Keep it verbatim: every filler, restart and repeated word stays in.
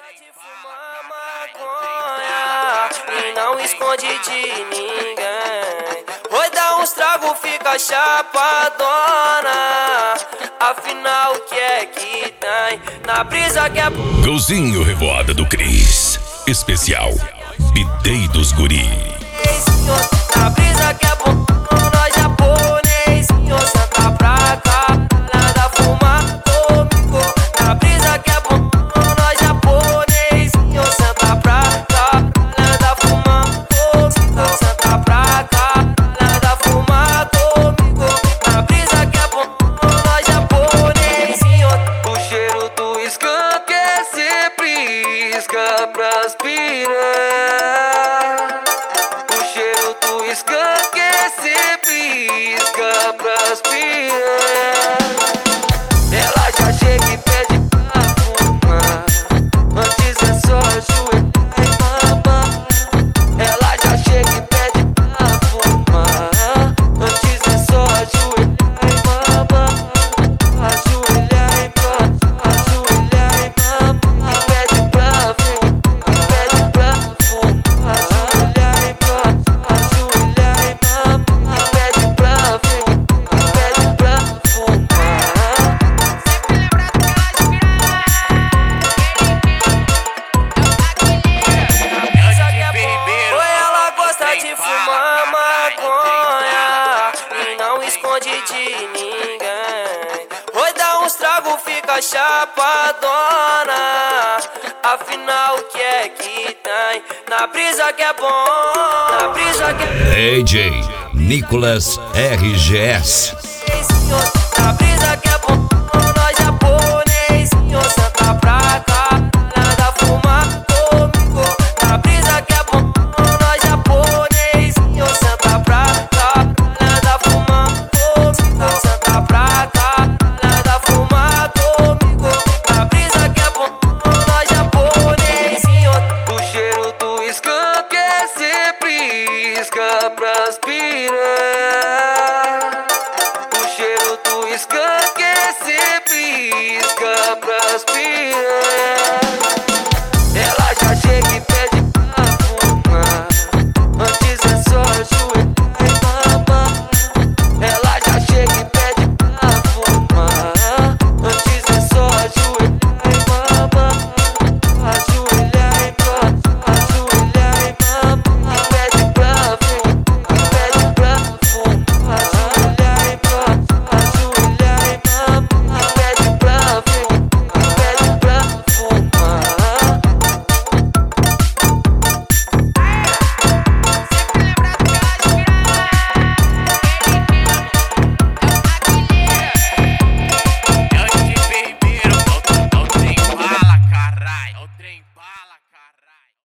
de fumar maconha e não esconde de ninguém. Oi, dá uns trago, fica chapadona. Afinal, o que é que tem na brisa que é... Golzinho Revoada do Cris. Especial Bidei dos Guri. Na brisa que é bom, nós japonês, senta pra cá, nada fumar comigo. Na brisa que é bom, nós japonês, senta pra cá, nada fumar comigo. Senta pra cá, nada fumar comigo. Na brisa que é bom, nós japonês. O cheiro do skunk é sempre isca pras piranhas. O cheiro do skunk é sempre isca pras piranhas. Ela já chega e pede pra fumar, antes é só ajoelhar e mamar. Ela já chega e pede pra fumar, antes é só ajoelhar e mamar. Ajoelhar e mamar, ajoelhar e mamar. E pede pra fumar, e pede pra fumar. Ajoelhar e mamar, ajoelhar e mamar. E pede pra fumar, e pede pra fumar. Oi, ela gosta de fumar maconha e não esconde de ninguém. Oi, dá uns trago, fica chapadona. Afinal, o que é que tem na brisa que é bom? Na brisa que é... D J Nicolas R G S. Na brisa que é bom, nós japonês, senta pra cá, nada fumar comigo. Na brisa que é bom, nós japonês, senta pra cá, nada fumar comigo. Senta pra cá, nada fumar comigo. Na brisa que é bom, nós japonês. O cheiro do skunk é sempre isca pras piranhas. O cheiro do skunk é sempre isca pras piranhas. Ela já chega e pede